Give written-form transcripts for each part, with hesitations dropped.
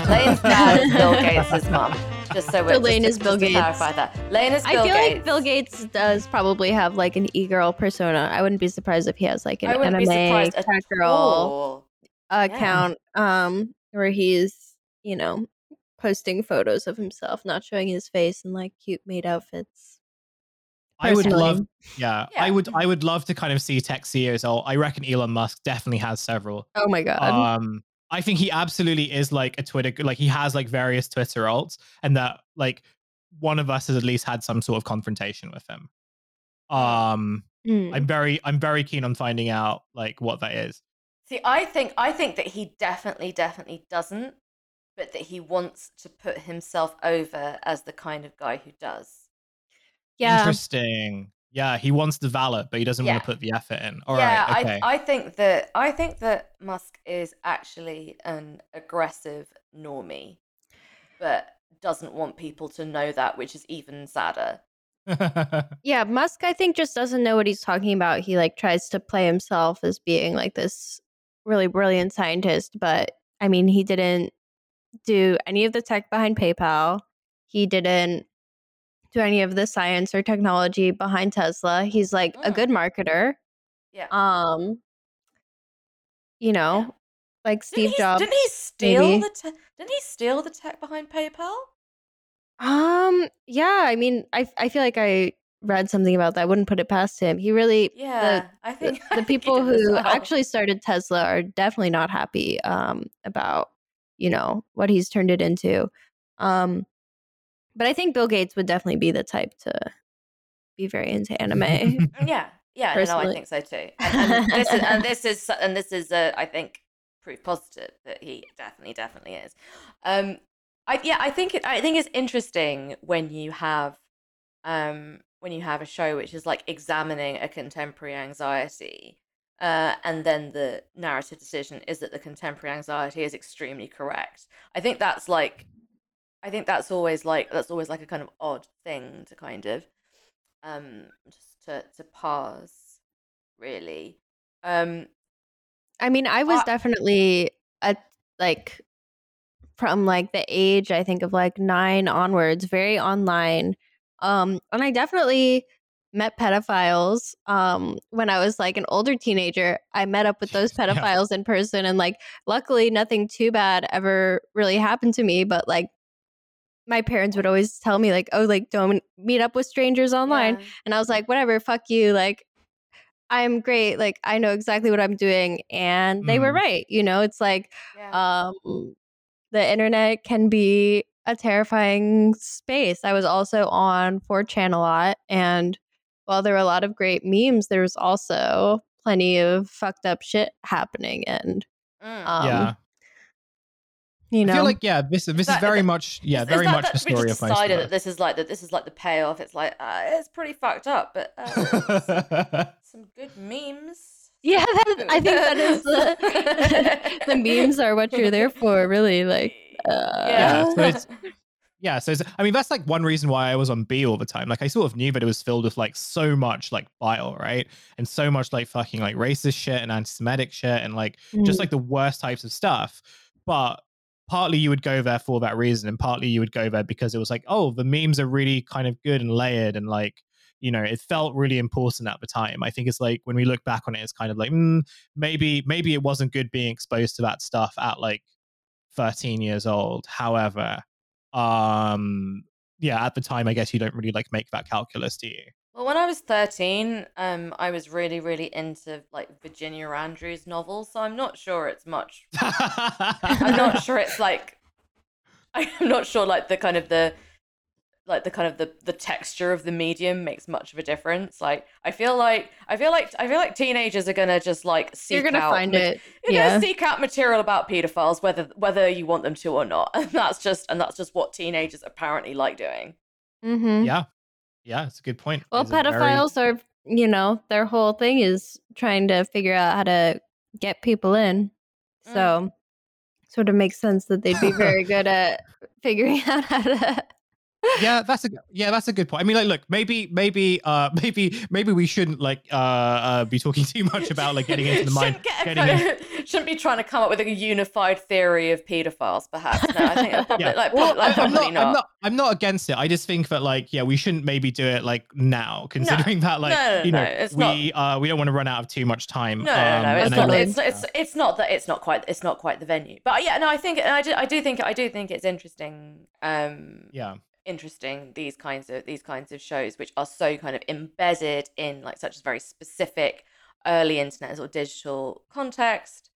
Lane's dad is Bill Gates' mum. Just so we're So Lane is Bill just to Gates. clarify that. Lane is Bill I feel Gates. like Bill Gates does probably have like an e-girl persona. I wouldn't be surprised if he has like an I wouldn't be MMA surprised cat at girl all. account where he's, you know, posting photos of himself, not showing his face in like cute maid outfits. I would Personally. love, Yeah. I would love to kind of see tech CEOs. I reckon Elon Musk definitely has several. Oh my god. I think he absolutely is like a Twitter, like he has like various Twitter alts, and that like one of us has at least had some sort of confrontation with him. I'm very keen on finding out like what that is. See, I think that he definitely doesn't, but that he wants to put himself over as the kind of guy who does. Yeah. Interesting. Yeah, he wants the valor, but he doesn't want to put the effort in. All yeah, right, okay. I think that Musk is actually an aggressive normie, but doesn't want people to know that, which is even sadder. Yeah, Musk I think just doesn't know what he's talking about. He like tries to play himself as being like this really brilliant scientist, but I mean, he didn't do any of the tech behind PayPal. He didn't do any of the science or technology behind Tesla. He's like a good marketer. Yeah. You know, like Steve Jobs. Didn't he steal the tech behind PayPal? Yeah, I mean, I feel like I read something about that. I wouldn't put it past him. He really I think the people who actually started Tesla are definitely not happy about, you know, what he's turned it into. But I think Bill Gates would definitely be the type to be very into anime. Yeah, no, I think so too. And this is I think proof positive that he definitely is. I think it's interesting when you have a show which is like examining a contemporary anxiety, and then the narrative decision is that the contemporary anxiety is extremely correct. I think that's always like a kind of odd thing to kind of just to parse, really. I mean, I was definitely like from like the age I think of like 9 onwards, very online. And I definitely met pedophiles when I was like an older teenager. I met up with those pedophiles in person, and like luckily nothing too bad ever really happened to me, but like my parents would always tell me like, oh, like don't meet up with strangers online. And I was like, whatever, fuck you, like I'm great, like I know exactly what I'm doing. And they were right, you know. It's like the internet can be a terrifying space. I was also on 4chan a lot, and while there were a lot of great memes, there was also plenty of fucked up shit happening. And you know, I feel like this is very much very much the story of most of us. That this is like the payoff. It's like it's pretty fucked up, but some good memes. Yeah, I think that is the memes are what you're there for, really. Like, so I mean, that's like one reason why I was on B all the time. Like, I sort of knew that it was filled with like so much like bile, right, and so much like fucking like racist shit and anti-Semitic shit and like just like the worst types of stuff. But partly you would go there for that reason, and partly you would go there because it was like, oh, the memes are really kind of good and layered, and like, you know, it felt really important at the time. I think it's like when we look back on it, it's kind of like maybe it wasn't good being exposed to that stuff at like 13 years old. However, at the time, I guess you don't really like make that calculus, do you? Well, when I was 13, I was really, really into like Virginia Andrews novels, so I'm not sure it's much. I'm not sure it's like. I'm not sure like the texture of the medium makes much of a difference. Like I feel like teenagers are gonna just like seek you're gonna out find it. You're gonna seek out material about pedophiles, whether you want them to or not, and that's just what teenagers apparently like doing. Mm-hmm. Yeah, it's a good point. Well, pedophiles are, you know, their whole thing is trying to figure out how to get people in. So sort of makes sense that they'd be very good at figuring out how to Yeah, that's a good point. I mean, like, look, maybe we shouldn't like be talking too much about like getting into the mind. Shouldn't be trying to come up with a unified theory of pedophiles, perhaps. No, I think probably not. I'm not against it. I just think that like, yeah, we shouldn't maybe do it like now, considering that like we don't want to run out of too much time. No. It's not that it's not quite the venue. But yeah, no, I do think it's interesting. Interesting these kinds of shows which are so kind of embedded in like such a very specific early internet or digital context,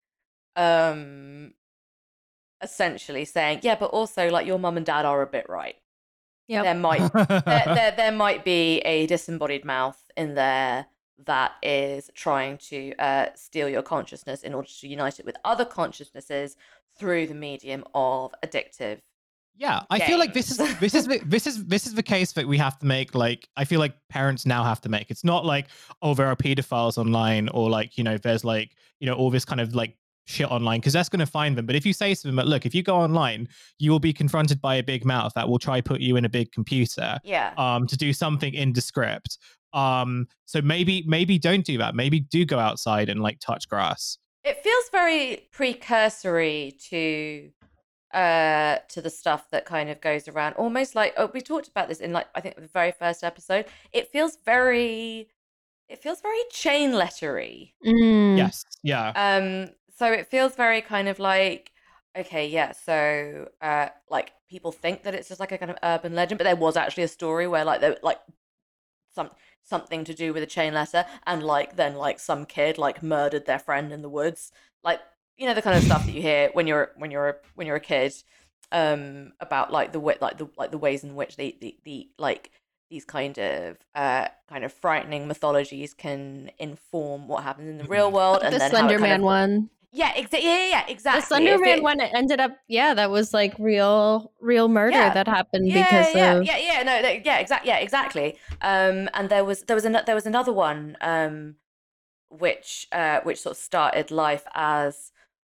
essentially saying, yeah, but also like your mum and dad are a bit right. Yeah, there might be a disembodied mouth in there that is trying to steal your consciousness in order to unite it with other consciousnesses through the medium of addictive. Yeah, I feel like this is the case that we have to make. Like, I feel like parents now have to make. It's not like, oh, there are pedophiles online, or like, you know, there's like, you know, all this kind of like shit online, because that's going to find them. But if you say to them, look, if you go online, you will be confronted by a big mouth that will try put you in a big computer, to do something indescript. So maybe don't do that. Maybe do go outside and like touch grass. It feels very precursory to the stuff that kind of goes around, almost like, we talked about this in like, I think the very first episode. It feels very chain lettery. Yes. Yeah. So it feels very kind of like, okay, yeah, so like people think that it's just like a kind of urban legend, but there was actually a story where like something to do with a chain letter, and like then like some kid like murdered their friend in the woods, like, you know, the kind of stuff that you hear when you're a kid, about like the ways in which the like these kind of frightening mythologies can inform what happens in the real world. And the then Slender Man one. Yeah, exactly. The Slender Man one ended up, that was like real murder that happened because of exactly. And there was another one, which sort of started life as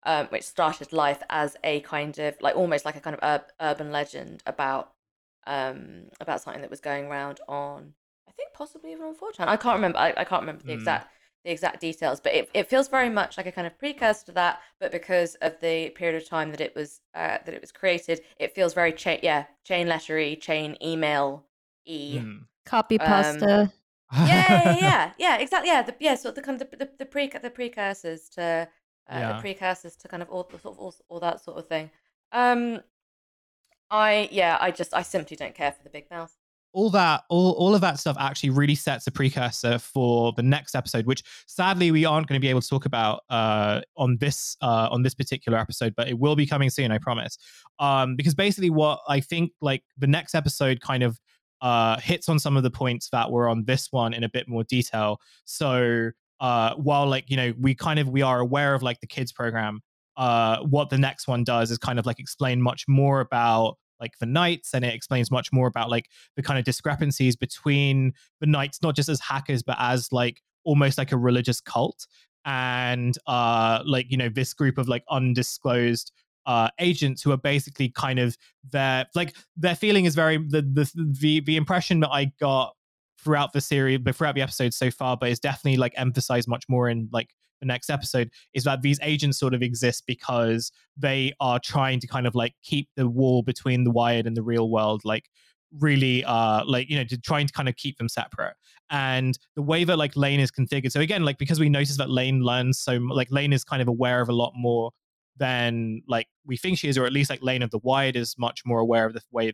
a kind of like almost like a kind of urban legend about something that was going around on, I think possibly even on 4chan. I can't remember the exact details, but it feels very much like a kind of precursor to that. But because of the period of time that it was created, it feels very chain lettery, chain email copy pasta. Exactly. So the kind of the precursors to. The precursors to kind of all that sort of thing. I simply don't care for the big mouth. All of that stuff actually really sets a precursor for the next episode, which sadly we aren't going to be able to talk about on this particular episode, but it will be coming soon, I promise. Because basically what I think like the next episode kind of hits on some of the points that were on this one in a bit more detail. So while like, you know, we are aware of like the kids program, what the next one does is kind of like explain much more about like the Knights, and it explains much more about like the kind of discrepancies between the Knights, not just as hackers, but as like almost like a religious cult, and like, you know, this group of like undisclosed agents who are basically kind of their feeling is very the impression that I got throughout the series, but throughout the episodes so far, but it's definitely like emphasized much more in like the next episode, is that these agents sort of exist because they are trying to kind of like keep the wall between the Wired and the real world like really like, you know, to trying to kind of keep them separate. And the way that like Lane is configured, so again, like because we noticed that Lane learns like Lane is kind of aware of a lot more than like we think she is, or at least like Lane of the Wired is much more aware of the way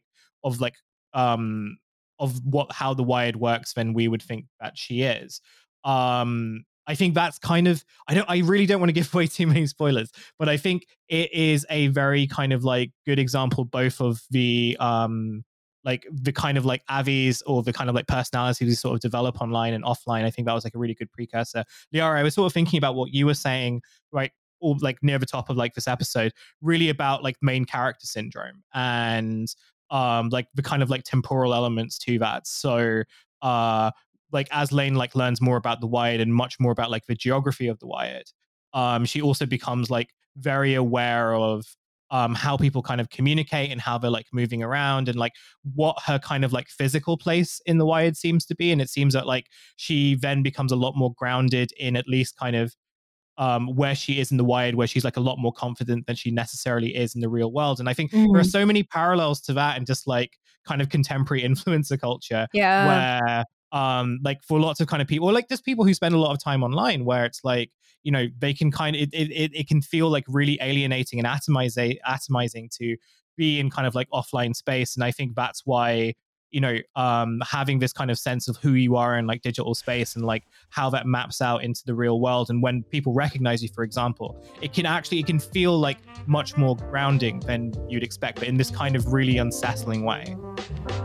of how the Wired works than we would think that she is. I think that's kind of, I really don't want to give away too many spoilers, but I think it is a very kind of like good example both of the like the kind of like avies or the kind of like personalities we sort of develop online and offline. I think that was like a really good precursor. Liara, I was sort of thinking about what you were saying, right, or like near the top of like this episode, really about like main character syndrome and like the kind of like temporal elements to that. So like as Lane like learns more about the Wired and much more about like the geography of the Wired, she also becomes like very aware of how people kind of communicate and how they're like moving around and like what her kind of like physical place in the Wired seems to be. And it seems that like she then becomes a lot more grounded in at least kind of where she is in the Wired, where she's like a lot more confident than she necessarily is in the real world. And I think there are so many parallels to that and just like kind of contemporary influencer culture, where like for lots of kind of people, or like just people who spend a lot of time online, where it's like, you know, they can kind of it can feel like really alienating and atomizing to be in kind of like offline space. And I think that's why, you know, having this kind of sense of who you are in like digital space and like how that maps out into the real world, and when people recognize you, for example, it can feel like much more grounding than you'd expect, but in this kind of really unsettling way.